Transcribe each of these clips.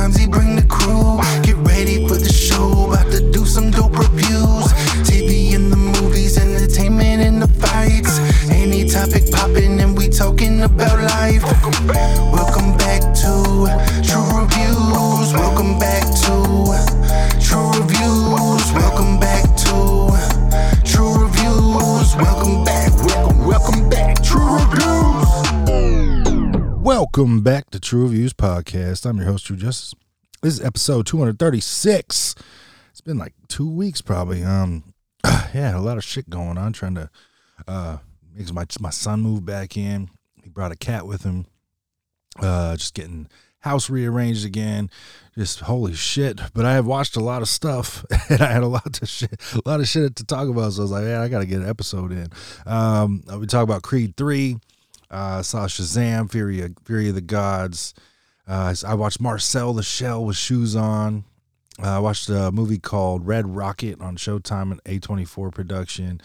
Sometimes he bring the crew. Get ready for the show, about to do some dope reviews. TV in the movies, entertainment in the fights. Any topic popping and we talking about life. Welcome back to True Reviews. Welcome back to True Reviews. Welcome back to True Reviews. Welcome back, welcome back, True Reviews. Welcome back to True Reviews Podcast. I'm your host, True Justice. This is episode 236. It's been like 2 weeks probably. Yeah, a lot of shit going on. Trying to make my son move back in. He brought a cat with him. Just getting house rearranged again. Just holy shit. But I have watched a lot of stuff, and I had a lot of shit to talk about. So I was like, man, I got to get an episode in. We talk about Creed 3. Saw Shazam, Fury of the Gods. I watched Marcel the Shell with shoes on. I watched a movie called Red Rocket on Showtime and A24 production.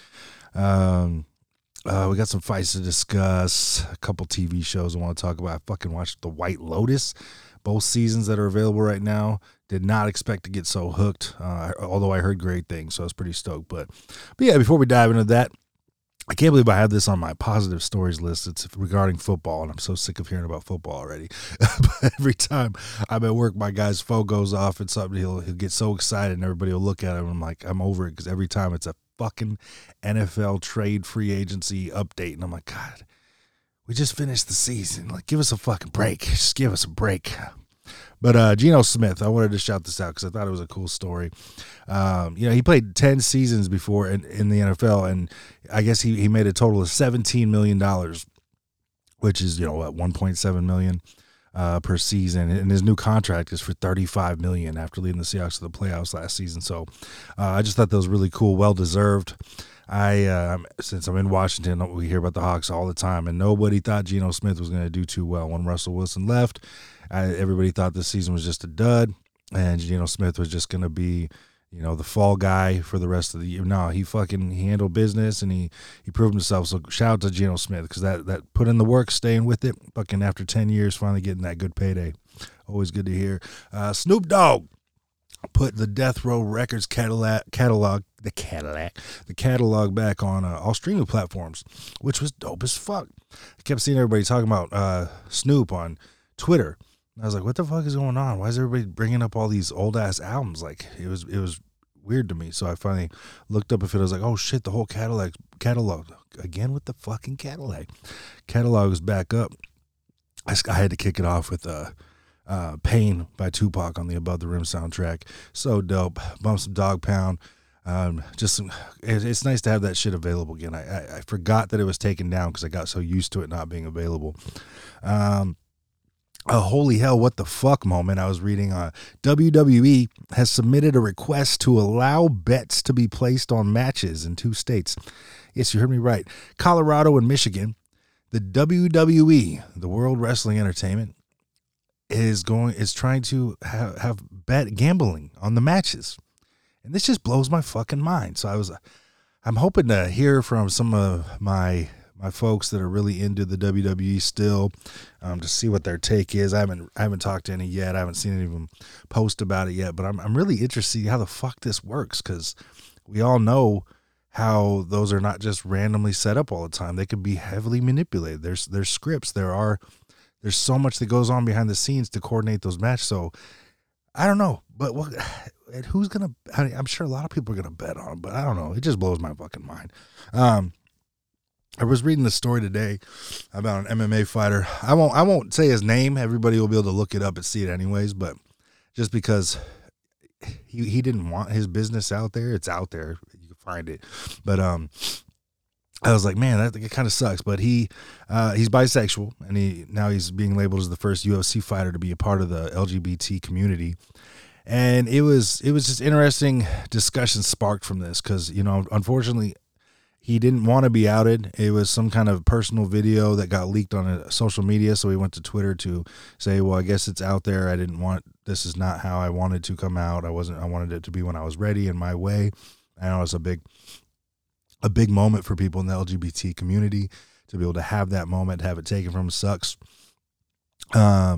We got some fights to discuss, a couple TV shows I want to talk about. I fucking watched The White Lotus, both seasons that are available right now. Did not expect to get so hooked, although I heard great things, so I was pretty stoked. But yeah, before we dive into that, I can't believe I have this on my positive stories list. It's regarding football, and I'm so sick of hearing about football already. But every time I'm at work, my guy's phone goes off and something, he'll get so excited, and everybody will look at him. I'm like, I'm over it, because every time it's a fucking NFL trade free agency update, and I'm like, God, we just finished the season. Like, give us a fucking break. Just give us a break. But Geno Smith, I wanted to shout this out because I thought it was a cool story. He played 10 seasons before in the NFL, and I guess he made a total of $17 million, which is, $1.7 million per season. And his new contract is for $35 million after leading the Seahawks to the playoffs last season. So I just thought that was really cool, well-deserved. Since I'm in Washington, we hear about the Hawks all the time, and nobody thought Geno Smith was going to do too well. When Russell Wilson left, everybody thought this season was just a dud, and Geno Smith was just going to be, the fall guy for the rest of the year. No, he handled business, and he proved himself. So shout out to Geno Smith, because that put in the work, staying with it, fucking after 10 years, finally getting that good payday. Always good to hear. Snoop Dogg put the Death Row Records catalog back on all streaming platforms, which was dope as fuck. I kept seeing everybody talking about Snoop on Twitter. I was like, what the fuck is going on? Why is everybody bringing up all these old ass albums? Like, it was weird to me. So I finally looked up if it was like, oh shit, the whole catalog again with the fucking catalog is back up. I had to kick it off with Pain by Tupac on the Above the Rim soundtrack. So dope. Bump some Dog Pound. It's nice to have that shit available again. I forgot that it was taken down because I got so used to it not being available. A holy hell, what the fuck moment. I was reading WWE has submitted a request to allow bets to be placed on matches in 2 states. Yes, you heard me right. Colorado and Michigan. The WWE, the World Wrestling Entertainment, is trying to have bet gambling on the matches. And this just blows my fucking mind. So I'm hoping to hear from some of my folks that are really into the WWE still, to see what their take is. I haven't talked to any yet. I haven't seen any of them post about it yet, but I'm really interested to see how the fuck this works, because we all know how those are not just randomly set up all the time. They can be heavily manipulated. There's scripts. There's so much that goes on behind the scenes to coordinate those matches. So I don't know, but who's gonna? I'm sure a lot of people are gonna bet on them, but I don't know. It just blows my fucking mind. I was reading the story today about an MMA fighter. I won't say his name. Everybody will be able to look it up and see it anyways. But just because he didn't want his business out there, it's out there. You can find it. But I was like, man, that kind of sucks. But he's bisexual, and he's being labeled as the first UFC fighter to be a part of the LGBT community. And it was just interesting discussion sparked from this, because unfortunately, he didn't want to be outed. It was some kind of personal video that got leaked on social media, so he went to Twitter to say, well, I guess it's out there. This is not how I wanted to come out. I wanted it to be when I was ready in my way. I know it's a big moment for people in the LGBT community to be able to have that moment, have it taken from them sucks.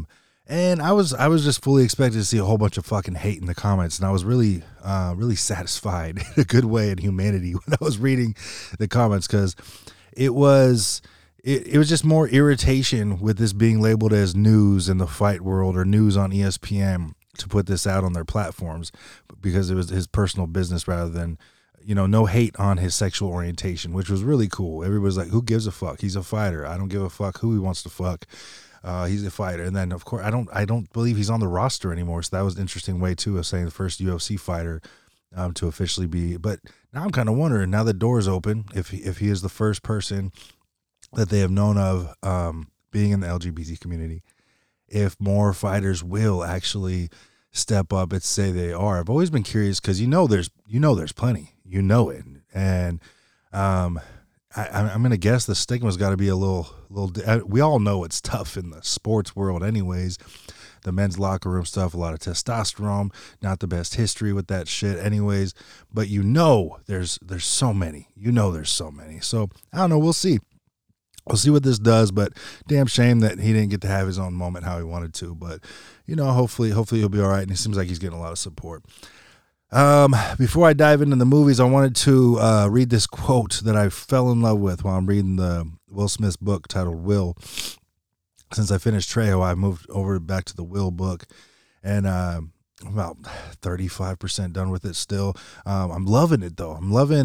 And I was just fully expecting to see a whole bunch of fucking hate in the comments, and I was really satisfied in a good way in humanity when I was reading the comments, because it was just more irritation with this being labeled as news in the fight world or news on ESPN to put this out on their platforms, because it was his personal business rather than, no hate on his sexual orientation, which was really cool. Everybody's like, who gives a fuck? He's a fighter. I don't give a fuck who he wants to fuck. He's a fighter. And then, of course, I don't believe he's on the roster anymore. So that was an interesting way, too, of saying the first UFC fighter to officially be. But now I'm kind of wondering, now the door's open, if he is the first person that they have known of being in the LGBT community, if more fighters will actually step up and say they are. I've always been curious, because there's plenty. You know it. And I'm going to guess the stigma's got to be a little, we all know it's tough in the sports world anyways. The men's locker room stuff, a lot of testosterone, not the best history with that shit anyways. But there's so many. There's so many. So I don't know. We'll see. We'll see what this does, but damn shame that he didn't get to have his own moment how he wanted to. But, hopefully he'll be all right. And it seems like he's getting a lot of support. Before I dive into the movies, I wanted to read this quote that I fell in love with while I'm reading the Will Smith's book titled Will. Since I finished Trejo, I moved over back to the Will book, and I'm about 35% done with it still. I'm loving it though.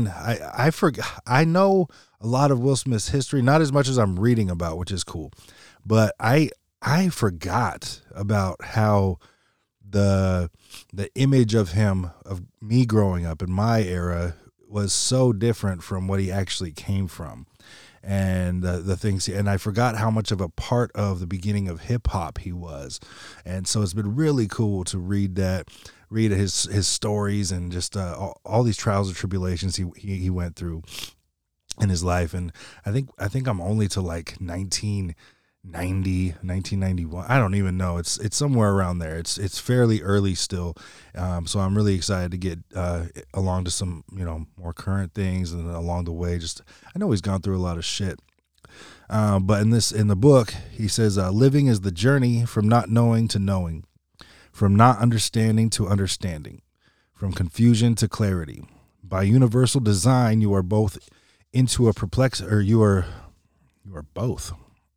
I know a lot of Will Smith's history, not as much as I'm reading about, which is cool, but I forgot about how the image of him, of me growing up in my era, was so different from what he actually came from, and the things, and I forgot how much of a part of the beginning of hip hop he was. And so it's been really cool to read his stories, and just all these trials and tribulations he went through in his life. And I think I'm only to like 1991. I don't even know. It's somewhere around there. It's fairly early still. So I'm really excited to get along to some, more current things, and along the way, I know he's gone through a lot of shit. But in the book, he says, living is the journey from not knowing to knowing, from not understanding to understanding, from confusion to clarity. By universal design, you are both into a you are both.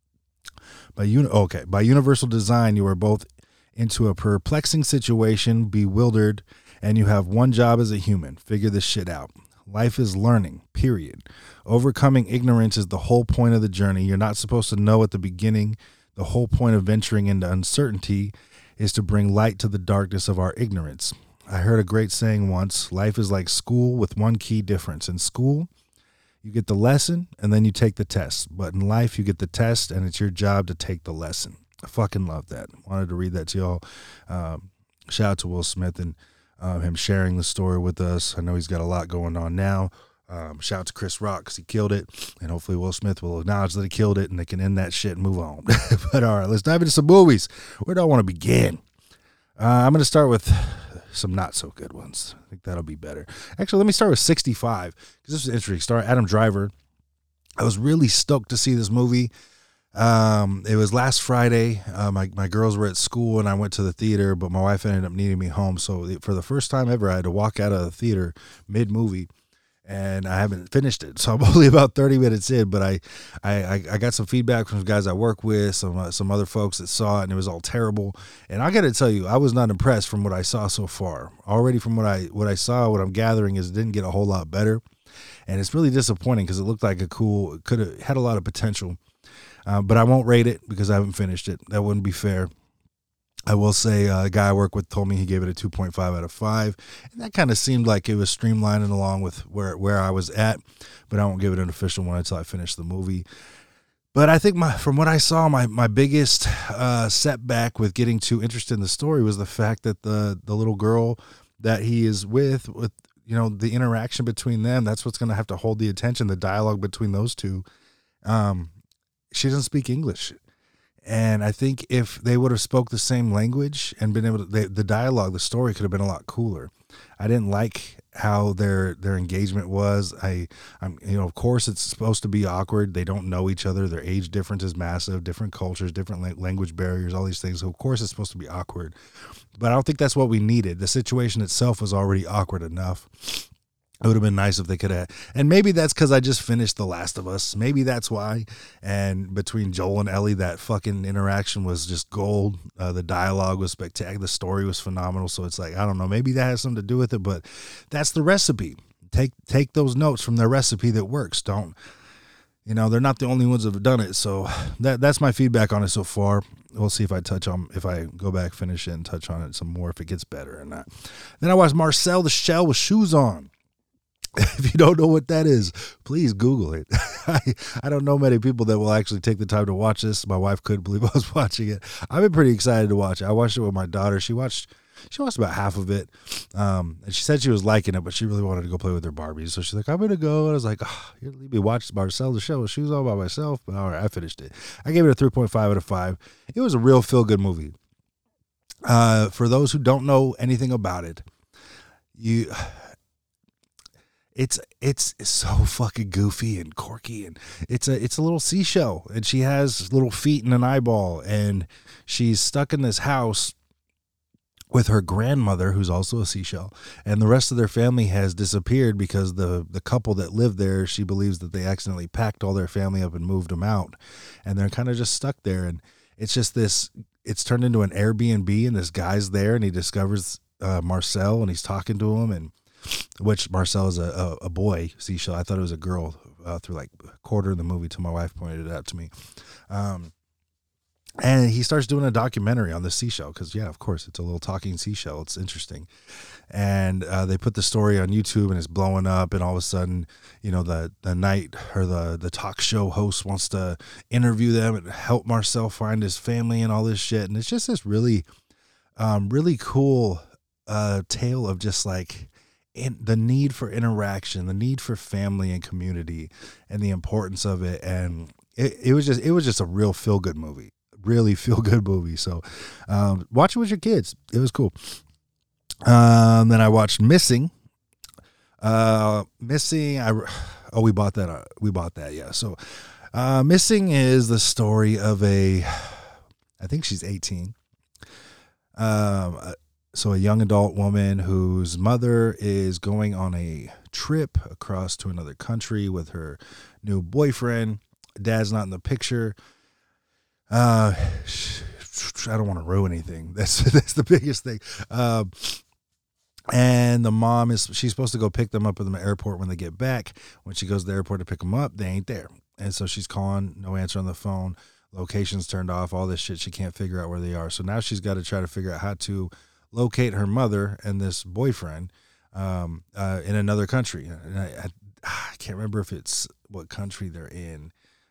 By universal design, you are both into a perplexing situation, bewildered, and you have one job as a human: figure this shit out. Life is learning, period. Overcoming ignorance is the whole point of the journey. You're not supposed to know at the beginning. The whole point of venturing into uncertainty is to bring light to the darkness of our ignorance. I heard a great saying once: life is like school with one key difference. In school, you get the lesson and then you take the test. But in life, you get the test and it's your job to take the lesson. I fucking love that. Wanted to read that to y'all. Shout out to Will Smith and him sharing the story with us. I know he's got a lot going on now. Shout out to Chris Rock, because he killed it. And hopefully Will Smith will acknowledge that he killed it and they can end that shit and move on. But all right, let's dive into some movies. Where do I want to begin? I'm going to start with some not so good ones. I think that'll be better. Actually, let me start with 65, because this is an interesting story. Adam Driver. I was really stoked to see this movie. It was last Friday. My girls were at school and I went to the theater, but my wife ended up needing me home. So for the first time ever, I had to walk out of the theater mid-movie, and I haven't finished it. So I'm only about 30 minutes in, but I got some feedback from guys I work with, some other folks that saw it, and it was all terrible. And I got to tell you, I was not impressed from what I saw so far. Already from what I saw, what I'm gathering is it didn't get a whole lot better. And it's really disappointing, because it looked like could have had a lot of potential. But I won't rate it because I haven't finished it. That wouldn't be fair. I will say a guy I work with told me he gave it a 2.5 out of 5. And that kind of seemed like it was streamlining along with where I was at. But I won't give it an official one until I finish the movie. But I think from what I saw, my biggest setback with getting too interested in the story was the fact that the little girl that he is with the interaction between them, that's what's going to have to hold the attention, the dialogue between those two. She doesn't speak English. And I think if they would have spoke the same language and been able to, the dialogue, the story could have been a lot cooler. I didn't like how their engagement was. I'm of course it's supposed to be awkward. They don't know each other. Their age difference is massive, different cultures, different language barriers, all these things. So of course it's supposed to be awkward. But I don't think that's what we needed. The situation itself was already awkward enough. It would have been nice if they could have, and maybe that's because I just finished The Last of Us. Maybe that's why. And between Joel and Ellie, that fucking interaction was just gold. The dialogue was spectacular. The story was phenomenal. So it's like, I don't know, maybe that has something to do with it, but that's the recipe. Take those notes from their recipe that works. Don't, they're not the only ones that have done it. So that's my feedback on it so far. We'll see if I go back, finish it, and touch on it some more, if it gets better or not. Then I watched Marcel the Shell with Shoes On. If you don't know what that is, please Google it. I don't know many people that will actually take the time to watch this. My wife couldn't believe I was watching it. I've been pretty excited to watch it. I watched it with my daughter. She watched about half of it. And she said she was liking it, but she really wanted to go play with her Barbies. So she's like, I'm going to go. And I was like, you're leaving me watch Marcel the Show with Shoes On by myself. But all right, I finished it. I gave it a 3.5 out of 5. It was a real feel-good movie. For those who don't know anything about it, It's so fucking goofy and quirky, and it's a little seashell, and she has little feet and an eyeball, and she's stuck in this house with her grandmother, who's also a seashell, and the rest of their family has disappeared because the couple that lived there, she believes that they accidentally packed all their family up and moved them out, and they're kind of just stuck there. And it's just it's turned into an Airbnb, and this guy's there, and he discovers Marcel, and he's talking to him, and which Marcel is a boy seashell. I thought it was a girl through like a quarter of the movie till my wife pointed it out to me. And he starts doing a documentary on the seashell because, yeah, of course, it's a little talking seashell. It's interesting. And they put the story on YouTube, and it's blowing up. And all of a sudden, the night or the talk show host wants to interview them and help Marcel find his family and all this shit. And it's just this really, really cool tale of just like, the need for interaction, the need for family and community, and the importance of it. And it was just a real feel good movie, really feel good movie. So watch it with your kids. It was cool. Then I watched Missing. We bought that. Yeah. So Missing is the story of I think she's 18. So a young adult woman whose mother is going on a trip across to another country with her new boyfriend. Dad's not in the picture. I don't want to ruin anything. That's the biggest thing. And the mom she's supposed to go pick them up at the airport when they get back. When she goes to the airport to pick them up, they ain't there. And so she's calling, no answer on the phone. Location's turned off, all this shit. She can't figure out where they are. So now she's got to try to figure out how to locate her mother and this boyfriend in another country. And I can't remember if it's what country they're in.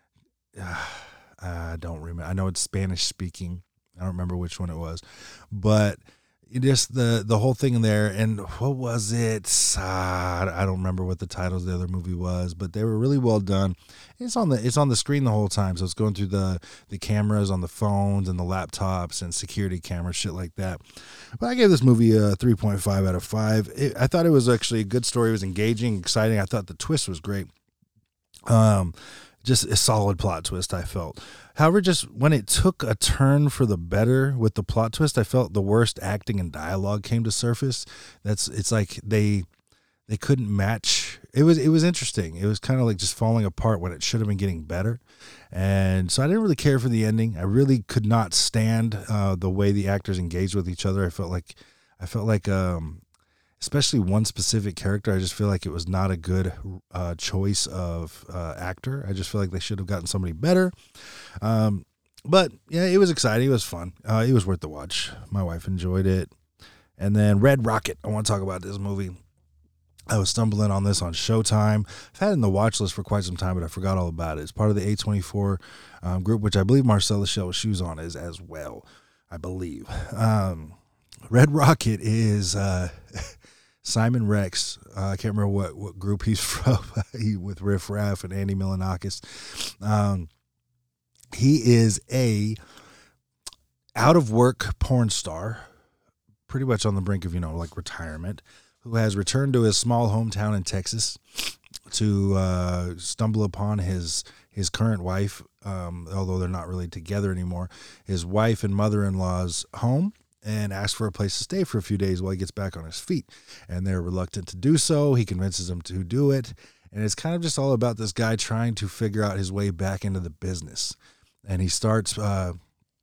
I don't remember. I know it's Spanish speaking. I don't remember which one it was, but just the whole thing in there. And what was it? I don't remember what the title of the other movie was, but they were really well done. It's on the screen the whole time, so it's going through the cameras on the phones and the laptops and security cameras, shit like that. But I gave this movie a 3.5 out of 5. I thought it was actually a good story. It was engaging, exciting. I thought the twist was great. Just a solid plot twist, I felt. However, just when it took a turn for the better with the plot twist, I felt the worst acting and dialogue came to surface. It's like they couldn't match. It was interesting. It was kind of like just falling apart when it should have been getting better. And so I didn't really care for the ending. I really could not stand the way the actors engaged with each other. I felt like especially one specific character, I just feel like it was not a good choice of actor. I just feel like they should have gotten somebody better. But yeah, it was exciting. It was fun. It was worth the watch. My wife enjoyed it. And then Red Rocket. I want to talk about this movie. I was stumbling on this on Showtime. I've had it in the watch list for quite some time, but I forgot all about it. It's part of the A24 group, which I believe Marcel the Shell with Shoes On is as well, I believe. Red Rocket is Simon Rex. I can't remember what group he's from. With Riff Raff and Andy Milonakis. He is a out of work porn star, pretty much on the brink of like retirement, who has returned to his small hometown in Texas to stumble upon his current wife, although they're not really together anymore, his wife and mother-in-law's home, and asks for a place to stay for a few days while he gets back on his feet. And they're reluctant to do so. He convinces them to do it. And it's kind of just all about this guy trying to figure out his way back into the business. And he starts trying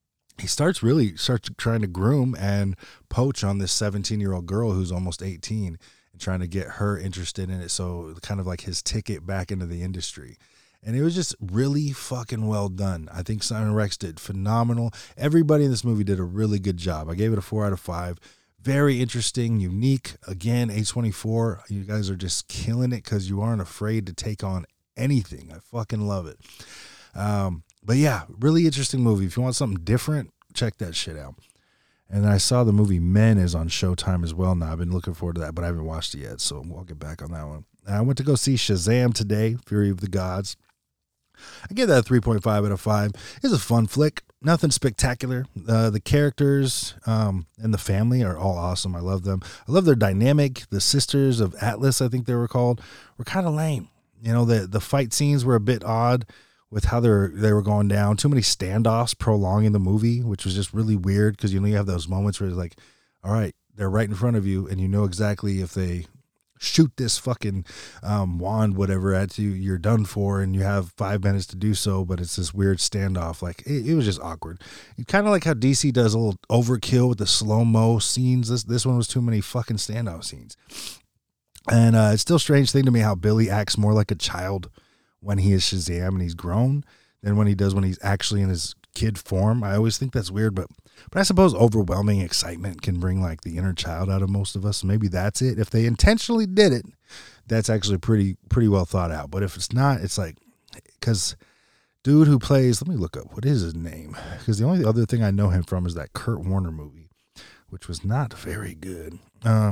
to groom and poach on this 17-year-old girl who's almost 18 and trying to get her interested in it. So kind of like his ticket back into the industry. And it was just really fucking well done. I think Simon Rex did phenomenal. Everybody in this movie did a really good job. I gave it a 4 out of 5. Very interesting, unique. Again, A24, you guys are just killing it because you aren't afraid to take on anything. I fucking love it. But yeah, really interesting movie. If you want something different, check that shit out. And I saw the movie Men is on Showtime as well now. I've been looking forward to that, but I haven't watched it yet, so I'll get back on that one. I went to go see Shazam today, Fury of the Gods. I gave that a 3.5 out of 5. It's a fun flick. Nothing spectacular. The characters and the family are all awesome. I love them. I love their dynamic. The Sisters of Atlas, I think they were called, were kind of lame. You know, the fight scenes were a bit odd with how they were going down. Too many standoffs prolonging the movie, which was just really weird because you have those moments where it's like, all right, they're right in front of you and you know exactly if they shoot this fucking wand, whatever, at you, you're done for, and you have 5 minutes to do so, but it's this weird standoff. Like, it was just awkward. Kind of like how DC does a little overkill with the slow-mo scenes. This one was too many fucking standoff scenes. And it's still a strange thing to me how Billy acts more like a child when he is Shazam and he's grown than when he does when he's actually in his kid form. I always think that's weird, but I suppose overwhelming excitement can bring like the inner child out of most of us. Maybe that's it. If they intentionally did it, that's actually pretty well thought out. But if it's not, it's like, because dude who plays, let me look up, what is his name? Because the only other thing I know him from is that Kurt Warner movie, which was not very good.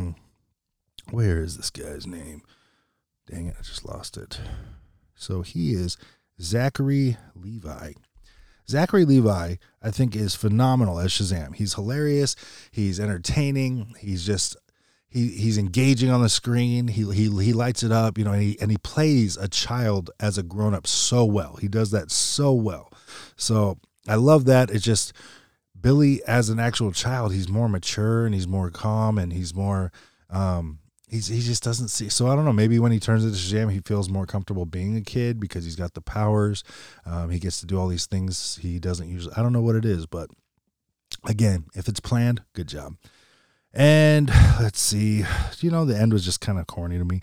Where is this guy's name? Dang it, I just lost it. So he is Zachary Levi. Zachary Levi, I think, is phenomenal as Shazam. He's hilarious. He's entertaining. He's just he's engaging on the screen. He lights it up, and he plays a child as a grown up so well. He does that so well. So I love that. It's just Billy as an actual child. He's more mature and he's more calm and he's more. He just doesn't see. So I don't know. Maybe when he turns into Shazam, he feels more comfortable being a kid because he's got the powers. He gets to do all these things he doesn't usually. I don't know what it is, but again, if it's planned, good job. And let's see. The end was just kind of corny to me.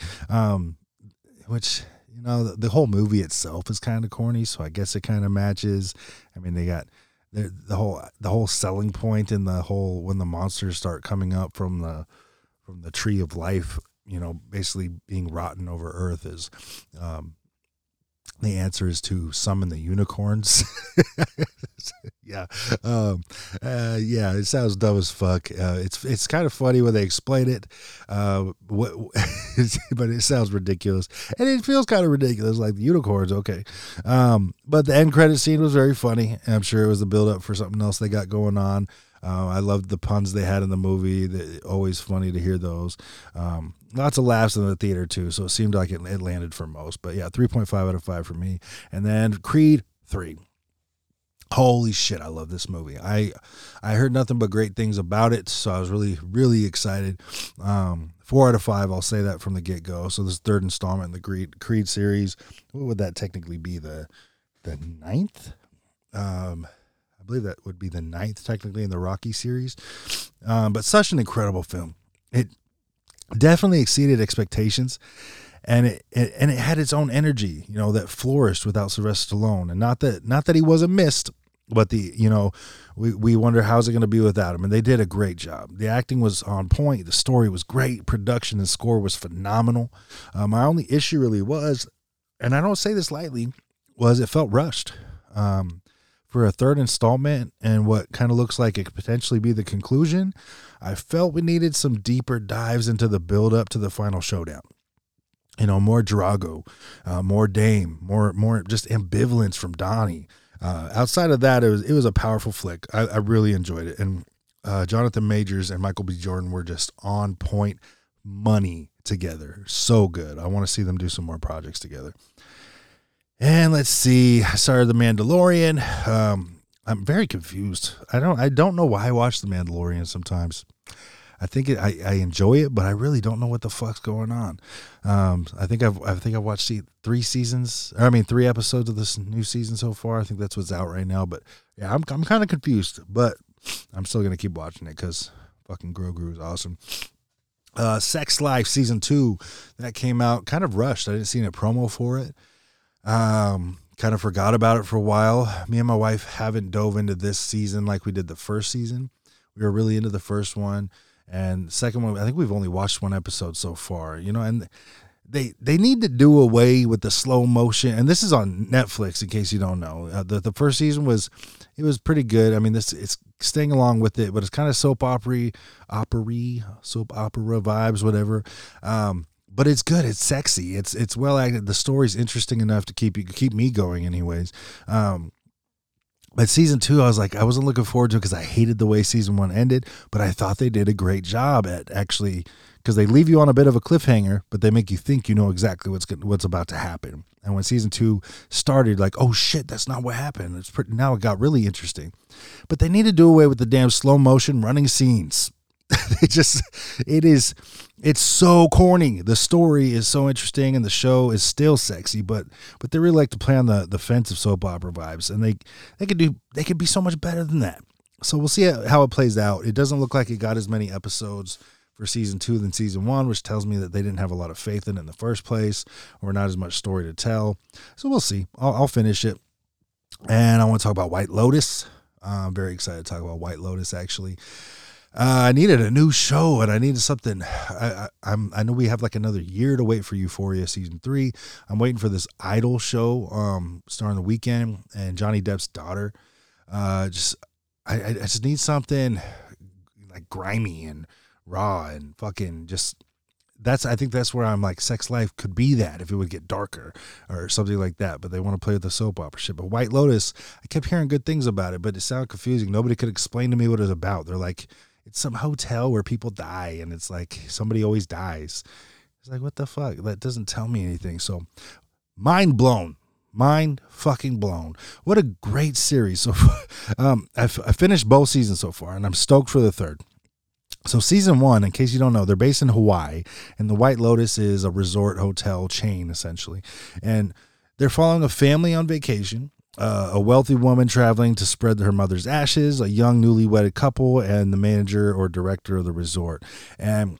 Which the whole movie itself is kind of corny, so I guess it kind of matches. I mean, they got the whole selling point in the whole when the monsters start coming up from the tree of life, basically being rotten over Earth is, the answer is to summon the unicorns. Yeah. It sounds dumb as fuck. It's kind of funny when they explain it. But it sounds ridiculous and it feels kind of ridiculous. Like the unicorns. Okay. But the end credit scene was very funny. I'm sure it was the build up for something else they got going on. I loved the puns they had in the movie. Always funny to hear those. Lots of laughs in the theater, too, so it seemed like it landed for most. But, yeah, 3.5 out of 5 for me. And then Creed 3. Holy shit, I love this movie. I heard nothing but great things about it, so I was really, really excited. 4 out of 5, I'll say that from the get-go. So this third installment in the Creed series. What would that technically be, the 9th? I believe that would be the 9th technically in the Rocky series. But such an incredible film. It definitely exceeded expectations, and it had its own energy, that flourished without Sylvester Stallone. And not that he wasn't missed, but we wonder how's it going to be without him. And they did a great job. The acting was on point. The story was great. Production and score was phenomenal. My only issue really was, and I don't say this lightly, was it felt rushed. For a third installment and what kind of looks like it could potentially be the conclusion, I felt we needed some deeper dives into the build up to the final showdown. More Drago, more Dame, more just ambivalence from Donnie. Outside of that, it was a powerful flick. I really enjoyed it. And Jonathan Majors and Michael B. Jordan were just on point, money together. So good. I want to see them do some more projects together. And let's see. I started The Mandalorian. I'm very confused. I don't know why I watch The Mandalorian sometimes. I think I enjoy it, but I really don't know what the fuck's going on. I think I've watched 3 episodes of this new season so far. I think that's what's out right now. But yeah, I'm kind of confused, but I'm still gonna keep watching it because fucking Grogu is awesome. Sex Life season 2 that came out, kind of rushed. I didn't see any promo for it. Kind of forgot about it for a while. Me and my wife haven't dove into this season like we did the first season. We were really into the first one, and the second one, I think we've only watched 1 episode so far, and they need to do away with the slow motion. And this is on Netflix in case you don't know. The first season was pretty good. I mean, it's staying along with it, but it's kind of soap opera vibes, whatever. But it's good. It's sexy. It's well acted. The story's interesting enough to keep me going anyways. But season 2, I wasn't looking forward to it because I hated the way season 1 ended, but I thought they did a great job at actually, because they leave you on a bit of a cliffhanger, but they make you think you know exactly what's about to happen. And when season 2 started, like, oh shit, that's not what happened. Now it got really interesting. But they need to do away with the damn slow motion running scenes. It's so corny. The story is so interesting and the show is still sexy, but they really like to play on the fence of soap opera vibes, and they could be so much better than that. So we'll see how it plays out. It doesn't look like it got as many episodes for season 2 than season 1, which tells me that they didn't have a lot of faith in it in the first place, or not as much story to tell. So we'll see. I'll finish it. And I want to talk about White Lotus. I'm very excited to talk about White Lotus, actually. I needed a new show, and I needed something. I know we have like another year to wait for Euphoria season 3. I'm waiting for this Idol show, starring The Weeknd and Johnny Depp's daughter. I just need something like grimy and raw and fucking just. I think that's where I'm like, Sex Life could be that if it would get darker or something like that. But they want to play with the soap opera shit. But White Lotus, I kept hearing good things about it, but it sounded confusing. Nobody could explain to me what it was about. They're like, it's some hotel where people die, and it's like somebody always dies. It's like, what the fuck? That doesn't tell me anything. So, mind blown. Mind fucking blown. What a great series. So, I finished both seasons so far, and I'm stoked for the third. So season 1, in case you don't know, they're based in Hawaii, and the White Lotus is a resort hotel chain, essentially. And they're following a family on vacation, a wealthy woman traveling to spread her mother's ashes, a young newly wedded couple, and the manager or director of the resort. And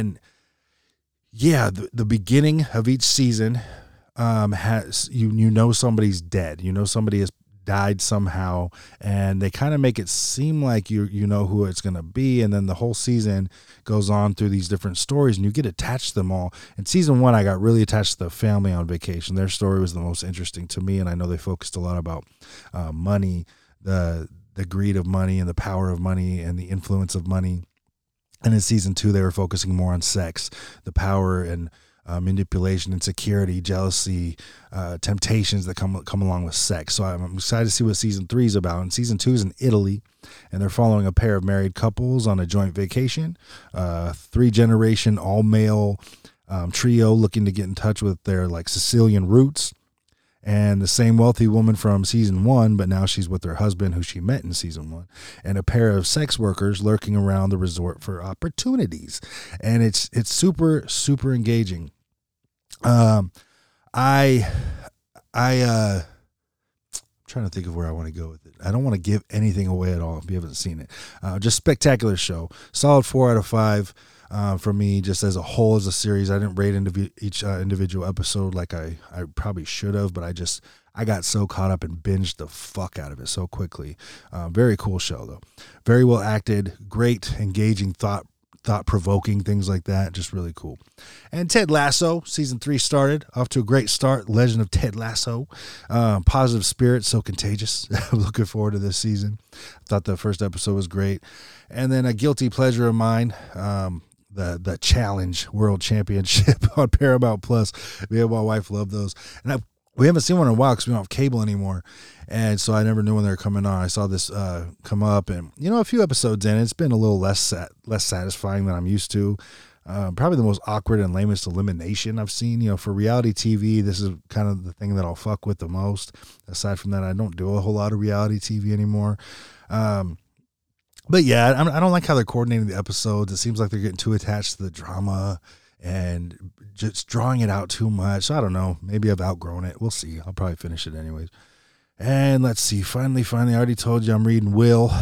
yeah, the beginning of each season has, you know somebody's dead. You know somebody has died somehow, and they kind of make it seem like you know who it's going to be, and then the whole season goes on through these different stories, and you get attached to them all. In season 1, I got really attached to the family on vacation. Their story was the most interesting to me, and I know they focused a lot about money, the greed of money and the power of money and the influence of money. And in season 2, they were focusing more on sex, the power and manipulation, insecurity, jealousy, temptations that come along with sex. So I'm excited to see what season 3 is about. And season 2 is in Italy, and they're following a pair of married couples on a joint vacation, 3-generation all-male trio looking to get in touch with their like Sicilian roots. And the same wealthy woman from season 1, but now she's with her husband who she met in season 1, and a pair of sex workers lurking around the resort for opportunities. And it's super, super engaging. I'm trying to think of where I want to go with it. I don't want to give anything away at all if you haven't seen it. Just spectacular show. Solid 4 out of 5. For me, just as a whole, as a series. I didn't rate each individual episode like I probably should have, but I got so caught up and binged the fuck out of it so quickly. Very cool show, though. Very well acted, great, engaging, thought-provoking, things like that. Just really cool. And Ted Lasso, season 3 started. Off to a great start. Legend of Ted Lasso. Positive spirit, so contagious. I'm looking forward to this season. I thought the first episode was great. And then a guilty pleasure of mine, the Challenge World Championship on Paramount Plus. Me and my wife love those. And we haven't seen one in a while because we don't have cable anymore. And so I never knew when they were coming on. I saw this come up, and a few episodes in, it's been a little less satisfying than I'm used to. Probably the most awkward and lamest elimination I've seen. You know, for reality TV, this is kind of the thing that I'll fuck with the most. Aside from that, I don't do a whole lot of reality TV anymore. But yeah, I don't like how they're coordinating the episodes. It seems like they're getting too attached to the drama and just drawing it out too much. I don't know. Maybe I've outgrown it. We'll see. I'll probably finish it anyways. And let's see. Finally, I already told you I'm reading Will.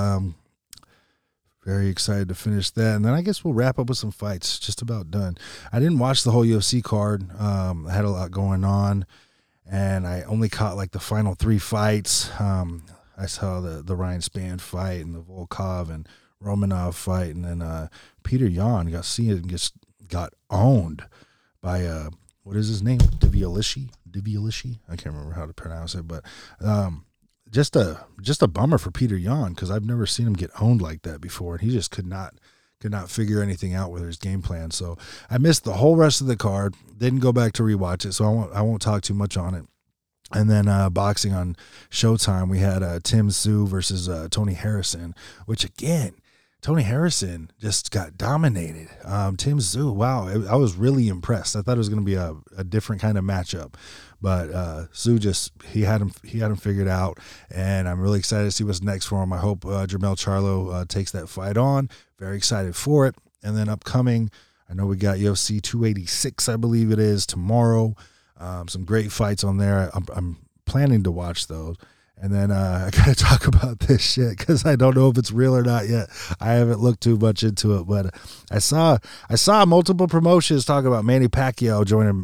Very excited to finish that. And then I guess we'll wrap up with some fights. Just about done. I didn't watch the whole UFC card. I had a lot going on. And I only caught like the final 3 fights. I saw the Ryan Spann fight and the Volkov and Romanov fight. And then Peter Yan got owned by, what is his name? Divialishi? I can't remember how to pronounce it. But just a bummer for Peter Yan, because I've never seen him get owned like that before. And he just could not figure anything out with his game plan. So I missed the whole rest of the card. Didn't go back to rewatch it, so I won't talk too much on it. And then boxing on Showtime, we had Tim Tszyu versus Tony Harrison, which again, Tony Harrison just got dominated. Tim Tszyu, wow, I was really impressed. I thought it was going to be a different kind of matchup, but Tszyu he had him figured out, and I'm really excited to see what's next for him. I hope Jermell Charlo takes that fight on. Very excited for it. And then upcoming, I know we got UFC 286, I believe it is, tomorrow. Some great fights on there. I'm planning to watch those. And then I got to talk about this shit because I don't know if it's real or not yet. I haven't looked too much into it, but I saw multiple promotions talk about Manny Pacquiao joining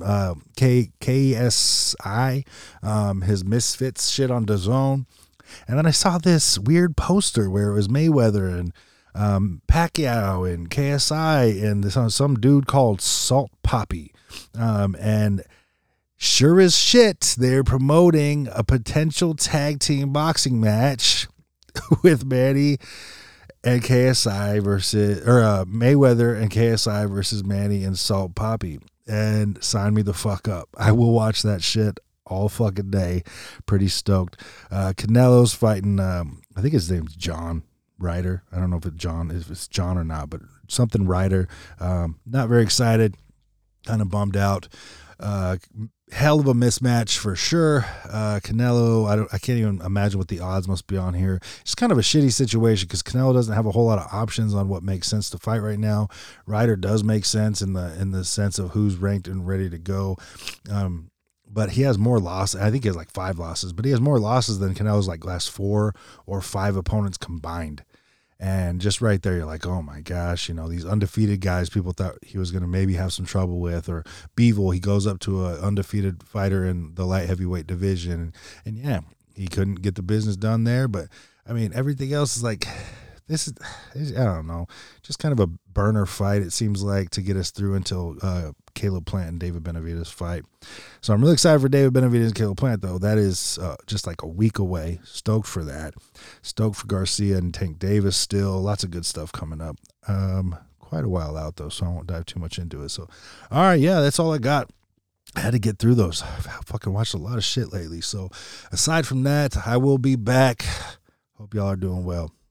KSI, his Misfits shit on DAZN. And then I saw this weird poster where it was Mayweather and Pacquiao and KSI and some dude called Salt Poppy. And sure as shit, they're promoting a potential tag team boxing match with Manny and KSI Mayweather and KSI versus Manny and Salt Poppy. And sign me the fuck up. I will watch that shit all fucking day. Pretty stoked. Canelo's fighting, I think his name's John Ryder. I don't know if it's John or not, but something Ryder. Not very excited. Kind of bummed out. Hell of a mismatch for sure. Canelo, I can't even imagine what the odds must be on here. It's kind of a shitty situation because Canelo doesn't have a whole lot of options on what makes sense to fight right now. Ryder does make sense in the sense of who's ranked and ready to go. But he has more losses. I think he has like 5 losses, but he has more losses than Canelo's like last 4 or 5 opponents combined. And just right there, you're like, oh my gosh, these undefeated guys people thought he was going to maybe have some trouble with. Or Bivol, he goes up to an undefeated fighter in the light heavyweight division. And yeah, he couldn't get the business done there. But, I mean, everything else is like, I don't know, just kind of a burner fight, it seems like, to get us through until Caleb Plant and David Benavidez fight. So I'm really excited for David Benavidez and Caleb Plant, though. That is just like a week away. Stoked for that. Stoked for Garcia and Tank Davis still. Lots of good stuff coming up. Quite a while out, though, so I won't dive too much into it. So, all right, yeah, that's all I got. I had to get through those. I've fucking watched a lot of shit lately. So aside from that, I will be back. Hope y'all are doing well.